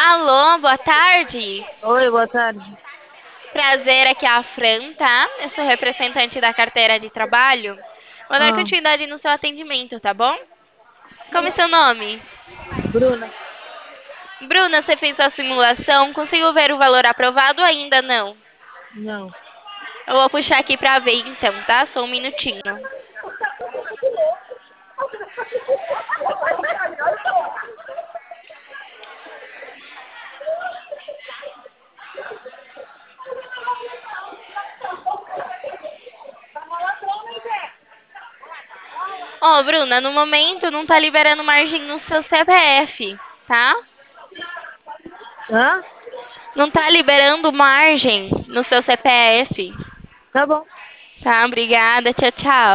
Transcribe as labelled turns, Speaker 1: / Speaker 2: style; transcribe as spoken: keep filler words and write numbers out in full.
Speaker 1: Alô, boa tarde.
Speaker 2: Oi, boa tarde.
Speaker 1: Prazer, aqui é a Fran, tá? Eu sou representante da carteira de trabalho. Vou dar
Speaker 2: Ah,
Speaker 1: continuidade no seu atendimento, tá bom? Como é seu nome?
Speaker 2: Bruna.
Speaker 1: Bruna, você fez a simulação, conseguiu ver o valor aprovado ou ainda não?
Speaker 2: Não.
Speaker 1: Eu vou puxar aqui pra ver então, tá? Só um minutinho. Ó, Bruna, no momento não tá liberando margem no seu C P F, tá?
Speaker 2: Hã?
Speaker 1: Não tá liberando margem no seu C P F.
Speaker 2: Tá bom.
Speaker 1: Tá, obrigada. Tchau, tchau.